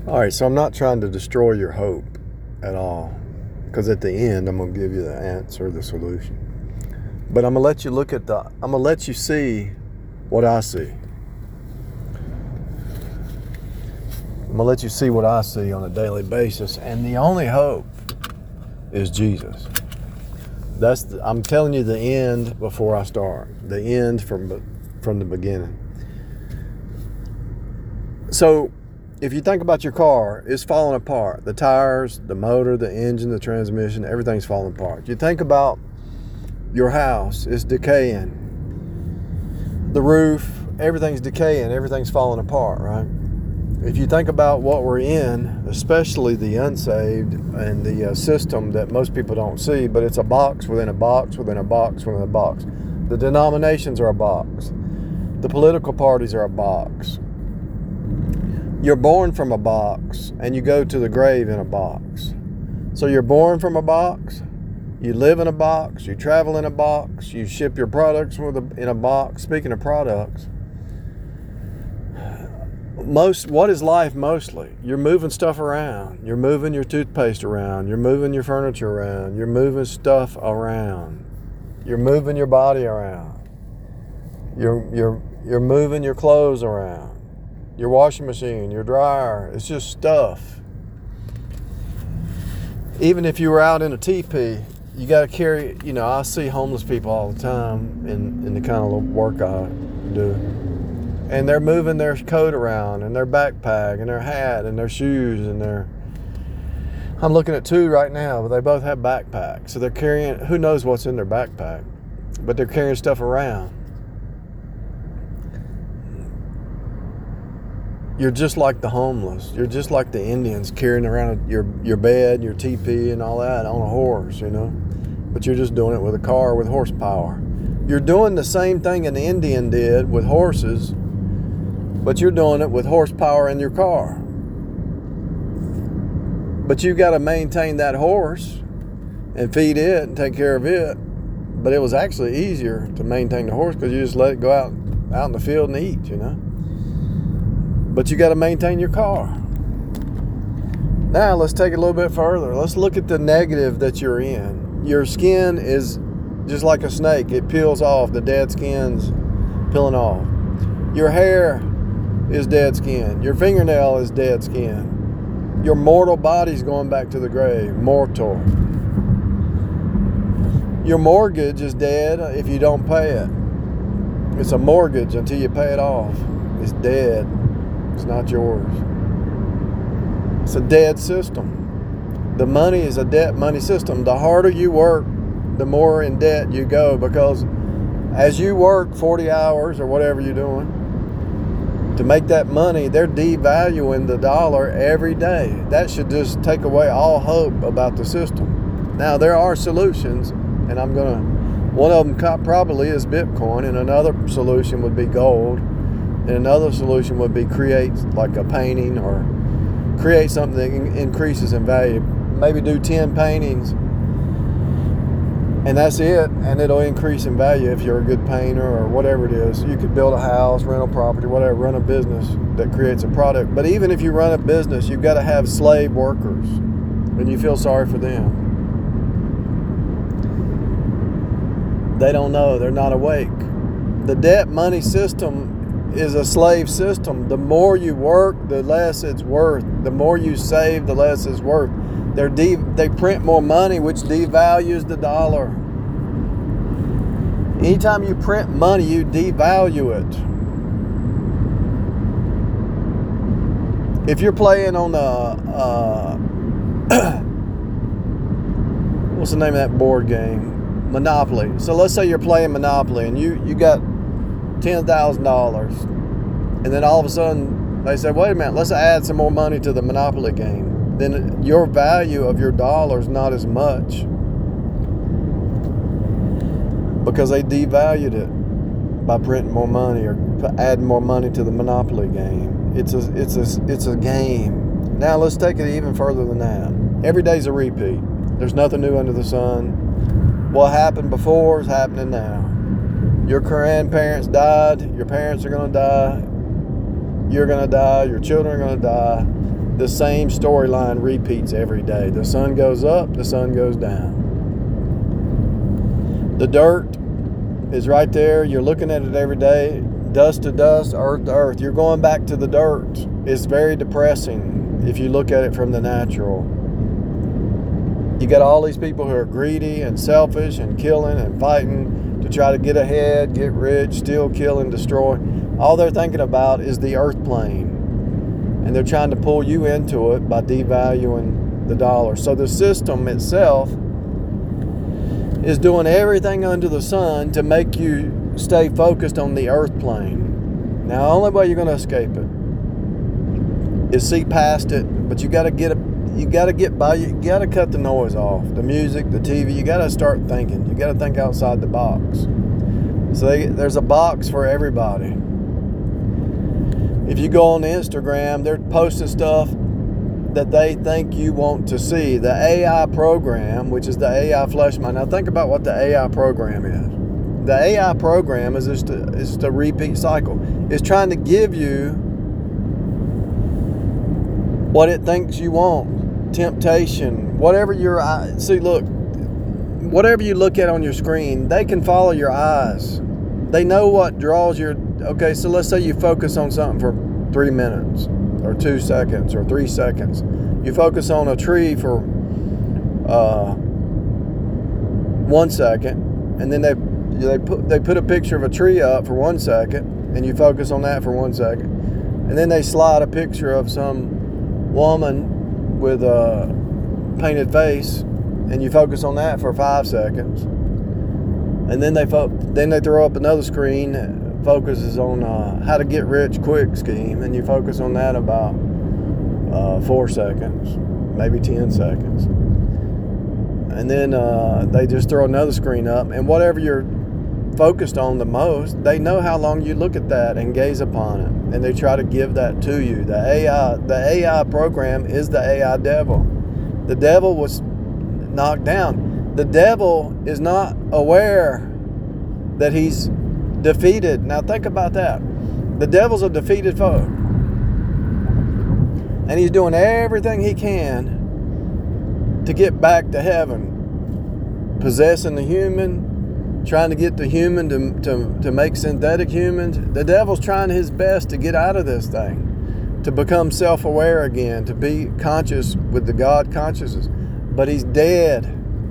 All right, so I'm not trying to destroy your hope at all, because at the end I'm going to give you the answer, the solution. But I'm going to let you I'm going to let you see what I see. I'm going to let you see what I see on a daily basis, and the only hope is Jesus. I'm telling you the end before I start. The end from the beginning. So, if you think about your car, it's falling apart. The tires, the motor, the engine, the transmission, everything's falling apart. You think about your house, it's decaying. The roof, everything's decaying, everything's falling apart, right? If you think about what we're in, especially the unsaved and the system that most people don't see, but it's a box within a box within a box within a box. The denominations are a box. The political parties are a box. You're born from a box and you go to the grave in a box. So you're born from a box, you live in a box, you travel in a box, you ship your products in a box. Speaking of products, what is life mostly? You're moving stuff around. You're moving your toothpaste around. You're moving your furniture around. You're moving stuff around. You're moving your body around. You're moving your clothes around. Your washing machine, your dryer, it's just stuff. Even if you were out in a teepee, you got to carry, I see homeless people all the time in the kind of work I do. And they're moving their coat around and their backpack and their hat and their shoes and I'm looking at two right now, but they both have backpacks. So they're carrying, who knows what's in their backpack, but they're carrying stuff around. You're just like the homeless. You're just like the Indians carrying around your bed, your teepee and all that on a horse, But you're just doing it with a car with horsepower. You're doing the same thing an Indian did with horses, but you're doing it with horsepower in your car. But you've got to maintain that horse and feed it and take care of it. But it was actually easier to maintain the horse because you just let it go out in the field and eat, But you got to maintain your car. Now let's take it a little bit further. Let's look at the negative that you're in. Your skin is just like a snake. It peels off. The dead skin's peeling off. Your hair is dead skin. Your fingernail is dead skin. Your mortal body's going back to the grave. Mortal. Your mortgage is dead if you don't pay it. It's a mortgage until you pay it off. It's dead. It's not yours. It's a dead system. The money is a debt money system. The harder you work, the more in debt you go, because as you work 40 hours or whatever you're doing to make that money, they're devaluing the dollar every day. That should just take away all hope about the system. Now, there are solutions, and one of them probably is Bitcoin, and another solution would be gold. And another solution would be create like a painting or create something that increases in value. Maybe do 10 paintings and that's it, and it'll increase in value if you're a good painter or whatever it is. You could build a house, rental property, whatever, run a business that creates a product. But even if you run a business, you've got to have slave workers, and you feel sorry for them. They don't know. They're not awake. The debt money system is a slave system. The more you work, the less it's worth. The more you save, the less it's worth. They print more money, which devalues the dollar. Anytime you print money, you devalue it. If you're playing on what's the name of that board game? Monopoly. So let's say you're playing Monopoly and you got $10,000, and then all of a sudden they say, wait a minute, let's add some more money to the Monopoly game. Then your value of your dollar is not as much because they devalued it by printing more money or adding more money to the Monopoly game. It's a game. Now let's take it even further than that. Every day's a repeat. There's nothing new under the sun. What happened before is happening now. Your grandparents died. Your parents are going to die. You're going to die. Your children are going to die. the same storyline repeats every day. The sun goes up, the sun goes down. The dirt is right there. You're looking at it every day. Dust to dust, earth to earth. You're going back to the dirt. It's very depressing if you look at it from the natural. You got all these people who are greedy and selfish and killing and fighting to try to get ahead, get rich, steal, kill, and destroy. All they're thinking about is the earth plane. And they're trying to pull you into it by devaluing the dollar. So the system itself is doing everything under the sun to make you stay focused on the earth plane. Now, the only way you're going to escape it is see past it, but you got to cut the noise off. The music, the TV, you got to start thinking. You got to think outside the box. So there's a box for everybody. If you go on Instagram, they're posting stuff that they think you want to see. The AI program, which is the AI flesh mind. Now think about what the AI program is. The AI program is just a repeat cycle. It's trying to give you what it thinks you want. Temptation, whatever whatever you look at on your screen, they can follow your eyes. They know what draws your... Okay, so let's say you focus on something for 3 minutes or 2 seconds or 3 seconds. You focus on a tree for 1 second, and then they put a picture of a tree up for 1 second, and you focus on that for 1 second, and then they slide a picture of some woman with a painted face, and you focus on that for 5 seconds, and then they throw up another screen that focuses on how to get rich quick scheme, and you focus on that about 4 seconds, maybe 10 seconds, and then they just throw another screen up, and whatever you're focused on the most, they know how long you look at that and gaze upon it, and they try to give that to you. The AI program is the AI devil. The devil was knocked down. The devil is not aware that he's defeated. Now think about that. The devil's a defeated foe, and he's doing everything he can to get back to heaven, possessing the human, trying to get the human to make synthetic humans. The devil's trying his best to get out of this thing, to become self-aware again, to be conscious with the God consciousness. But he's dead.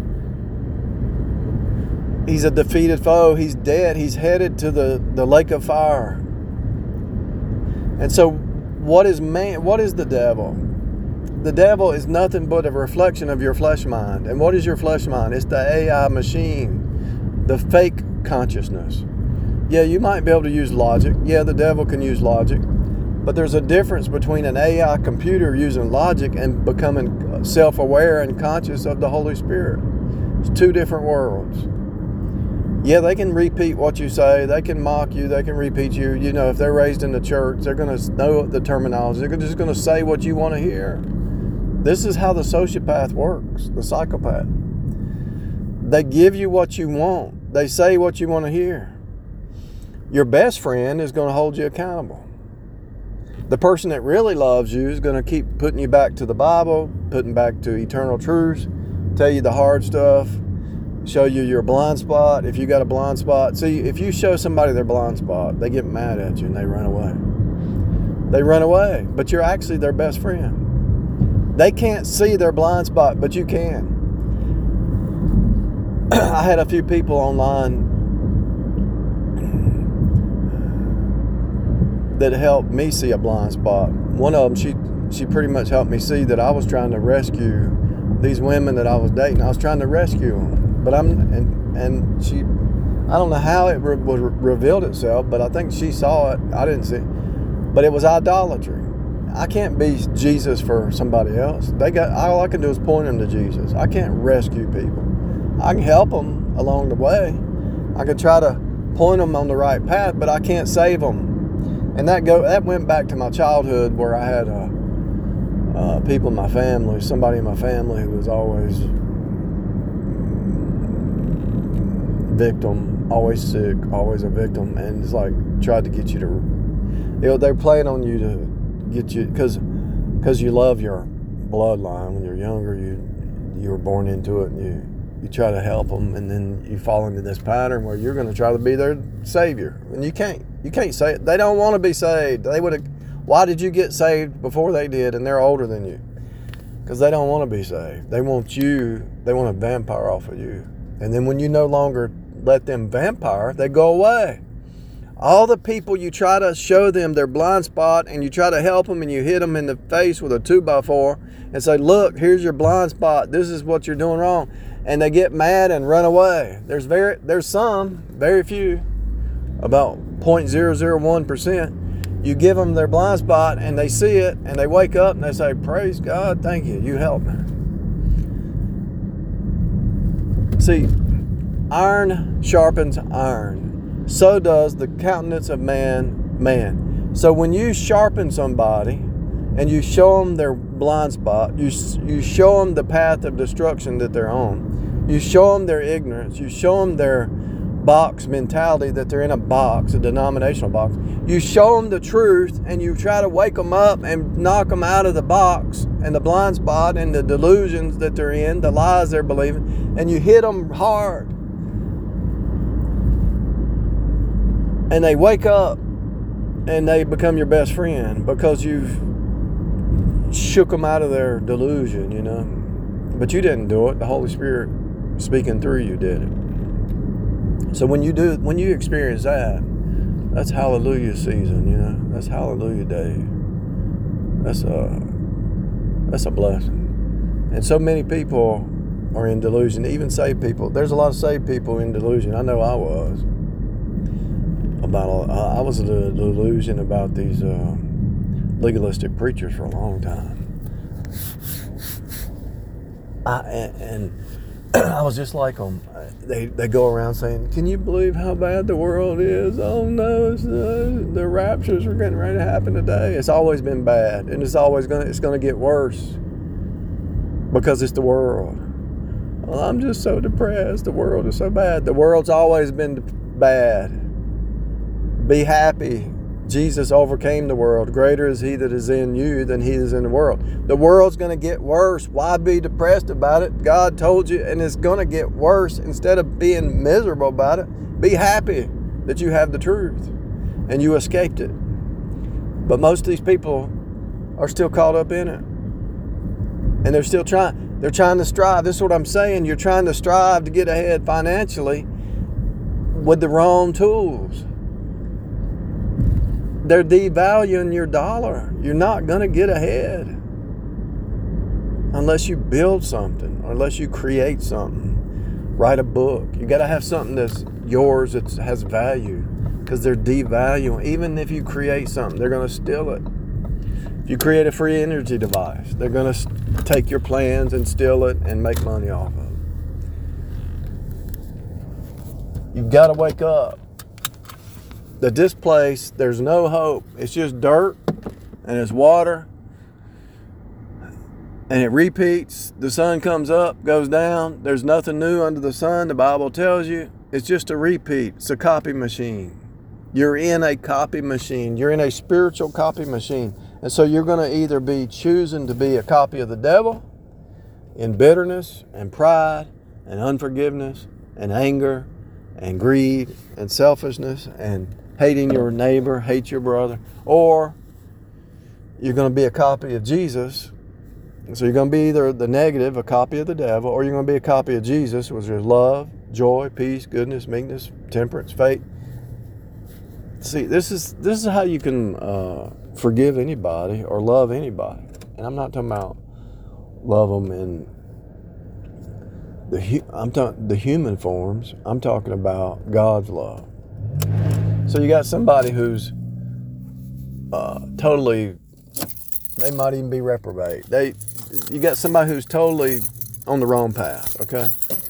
He's a defeated foe. He's dead. He's headed to the lake of fire. And so what is the devil? The devil is nothing but a reflection of your flesh mind. And what is your flesh mind? It's the AI machine, the fake consciousness. Yeah, you might be able to use logic. Yeah, the devil can use logic. But there's a difference between an AI computer using logic and becoming self-aware and conscious of the Holy Spirit. It's two different worlds. Yeah, they can repeat what you say. They can mock you. They can repeat you. You know, if they're raised in the church, they're going to know the terminology. They're just going to say what you want to hear. This is how the sociopath works, the psychopath. They give you what you want. They say what you want to hear. Your best friend is going to hold you accountable. The person that really loves you is going to keep putting you back to the Bible, putting back to eternal truths, tell you the hard stuff, show you your blind spot. If you got a blind spot, see, if you show somebody their blind spot, they get mad at you and they run away. They run away, but you're actually their best friend. They can't see their blind spot, but you can. I had a few people online that helped me see a blind spot. One of them, she pretty much helped me see that I was trying to rescue these women that I was dating. I was trying to rescue them. But I don't know how it revealed itself, but I think she saw it. I didn't see it. But it was idolatry. I can't be Jesus for somebody else. All I can do is point them to Jesus. I can't rescue people. I can help them along the way. I can try to point them on the right path, but I can't save them. And that went back to my childhood, where I had people in my family, somebody in my family who was always victim, always sick, always a victim, and it's like tried to get you to, they're playing on you to get you, because because you love your bloodline. When you're younger, you were born into it, and you try to help them, and then you fall into this pattern where you're going to try to be their savior, and you can't say it. They don't want to be saved. They would have. Why did you get saved before they did, and they're older than you? Because they don't want to be saved. They want you. They want a vampire off of you, and then when you no longer let them vampire, they go away. All the people you try to show them their blind spot, and you try to help them, and you hit them in the face with a 2x4 and say, look, here's your blind spot. This is what you're doing wrong. And they get mad and run away. There's some, very few, about 0.001%. You give them their blind spot and they see it and they wake up and they say, praise God, thank you, you helped me. See, iron sharpens iron. So does the countenance of man. So when you sharpen somebody and you show them their blind spot, you show them the path of destruction that they're on, you show them their ignorance, you show them their box mentality, that they're in a box, a denominational box, you show them the truth, and you try to wake them up and knock them out of the box and the blind spot and the delusions that they're in, the lies they're believing, and you hit them hard. And they wake up and they become your best friend because you've shook them out of their delusion, you know. But you didn't do it. The Holy Spirit speaking through you did it. So when you experience that, that's hallelujah season, you know. That's hallelujah day. That's a blessing. And so many people are in delusion, even saved people. There's a lot of saved people in delusion. I know I was. I was in a delusion about these legalistic preachers for a long time. I was just like them. They go around saying, "Can you believe how bad the world is? Oh no, the raptures are getting ready to happen today." It's always been bad, and it's going to get worse because it's the world. Well, I'm just so depressed. The world is so bad. The world's always been bad. Be happy. Jesus overcame the world. Greater is he that is in you than he is in the world. The world's going to get worse. Why be depressed about it? God told you, and it's going to get worse. Instead of being miserable about it, be happy that you have the truth and you escaped it. But most of these people are still caught up in it. And they're still trying. They're trying to strive. This is what I'm saying. You're trying to strive to get ahead financially with the wrong tools. They're devaluing your dollar. You're not going to get ahead unless you build something or unless you create something. Write a book. You got to have something that's yours, that has value, because they're devaluing. Even if you create something, they're going to steal it. If you create a free energy device, they're going to take your plans and steal it and make money off of it. You've got to wake up. That this place, there's no hope. It's just dirt and it's water and it repeats. The sun comes up, goes down. There's nothing new under the sun. The Bible tells you it's just a repeat. It's a copy machine. You're in a copy machine. You're in a spiritual copy machine. And so you're going to either be choosing to be a copy of the devil in bitterness and pride and unforgiveness and anger and greed and selfishness and hating your neighbor, hate your brother, or you're going to be a copy of Jesus. So you're going to be either the negative, a copy of the devil, or you're going to be a copy of Jesus, which is love, joy, peace, goodness, meekness, temperance, faith. See, this is how you can forgive anybody or love anybody. And I'm not talking about love them in the human forms. I'm talking about God's love. So you got somebody who's totally, they might even be reprobate. You got somebody who's totally on the wrong path, okay?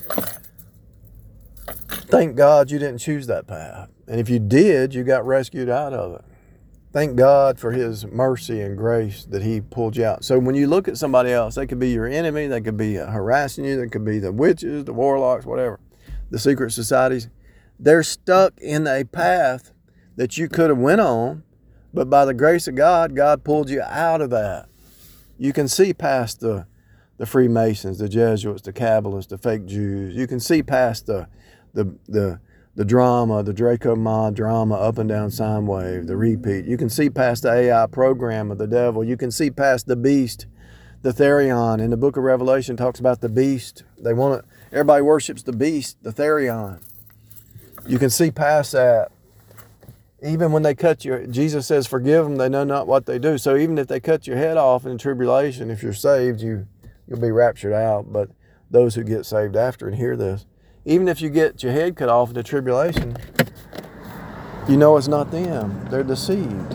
Thank God you didn't choose that path. And if you did, you got rescued out of it. Thank God for his mercy and grace that he pulled you out. So when you look at somebody else, they could be your enemy, they could be harassing you, they could be the witches, the warlocks, whatever, the secret societies. They're stuck in a path that you could have went on, but by the grace of God, God pulled you out of that. You can see past the Freemasons, the Jesuits, the Kabbalists, the fake Jews. You can see past the drama, the Draco Ma drama, up and down sine wave, the repeat. You can see past the AI program of the devil. You can see past the beast, the Therion. In the book of Revelation talks about the beast. Everybody worships the beast, the Therion. You can see past that. Even when they Jesus says, forgive them, they know not what they do. So even if they cut your head off in tribulation, if you're saved, you'll be raptured out. But those who get saved after, and hear this, even if you get your head cut off in the tribulation, you know it's not them. They're deceived.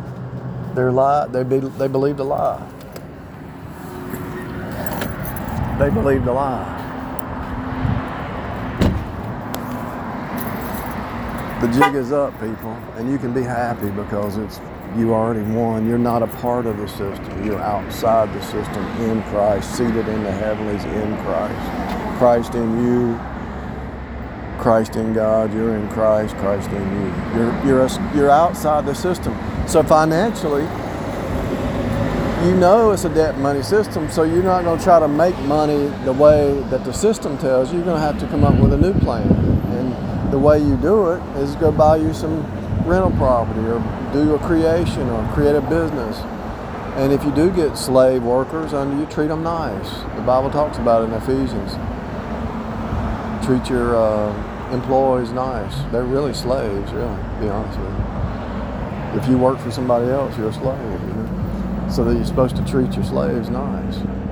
They believed a lie. They believed a lie. The jig is up, people, and you can be happy because you already won. You're not a part of the system. You're outside the system in Christ, seated in the heavenlies in Christ. Christ in you, Christ in God. You're in Christ, Christ in you. You're outside the system. So financially, you know it's a debt money system, so you're not going to try to make money the way that the system tells you. You're going to have to come up with a new plan. And the way you do it is go buy you some rental property or do a creation or create a business. And if you do get slave workers under you, treat them nice. The Bible talks about it in Ephesians. Treat your employees nice. They're really slaves, really, to be honest with you. If you work for somebody else, you're a slave, you know? So that you're supposed to treat your slaves nice.